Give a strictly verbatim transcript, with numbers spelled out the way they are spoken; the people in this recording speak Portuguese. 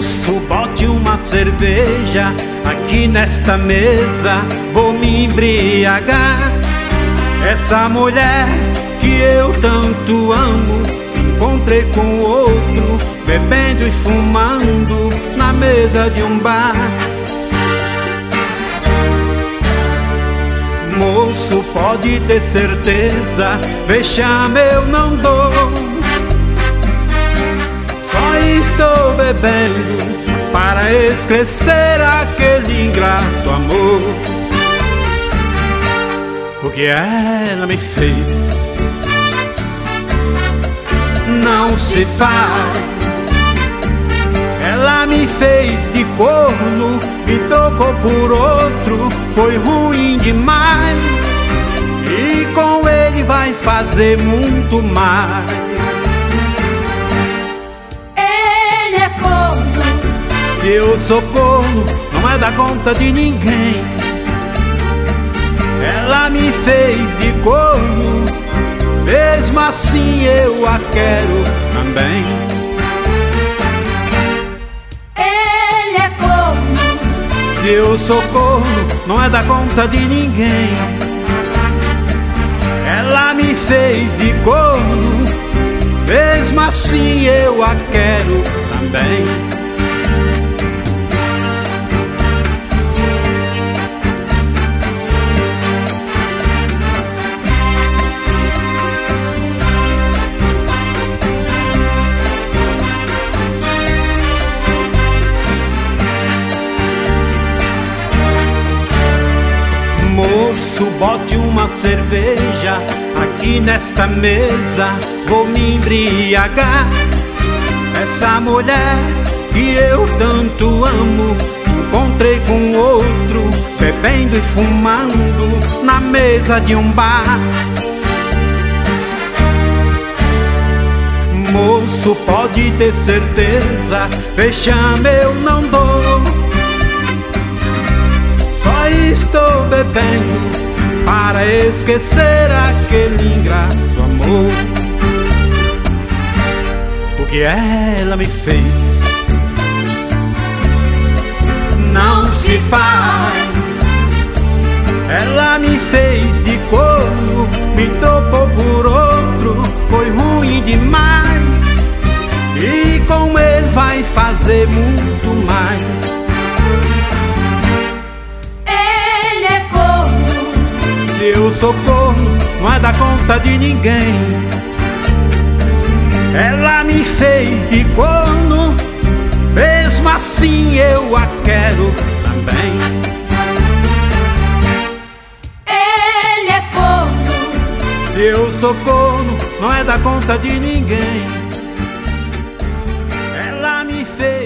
Moço, bote uma cerveja aqui nesta mesa, vou me embriagar. Essa mulher que eu tanto amo, encontrei com outro, bebendo e fumando na mesa de um bar. Moço, pode ter certeza, vexame eu não dou. Só estou bebendo para esquecer aquele ingrato amor. O que ela me fez não se faz. Ela me fez de corno, me tocou por outro, foi ruim demais. E com ele vai fazer muito mais. Ele é corno. Se eu sou corno, não é da conta de ninguém. Ela me fez de corno, mesmo assim eu a quero também. Ele é corno. Se eu sou corno, não é da conta de ninguém. Ela me fez de corno, mesmo assim eu a quero também. Moço, bote uma cerveja aqui nesta mesa, vou me embriagar. Essa mulher que eu tanto amo, encontrei com outro, bebendo e fumando na mesa de um bar. Moço, pode ter certeza, vexame eu não dou. Só estou bebendo para esquecer aquele ingrato amor. O que ela me fez não se faz. Ela me fez de corno, me tocou por outro, foi ruim demais. E com ele vai fazer muito mais. Se eu sou corno, não é da conta de ninguém. Ela me fez de corno, mesmo assim eu a quero também. Ele é corno. Se eu sou corno, não é da conta de ninguém. Ela me fez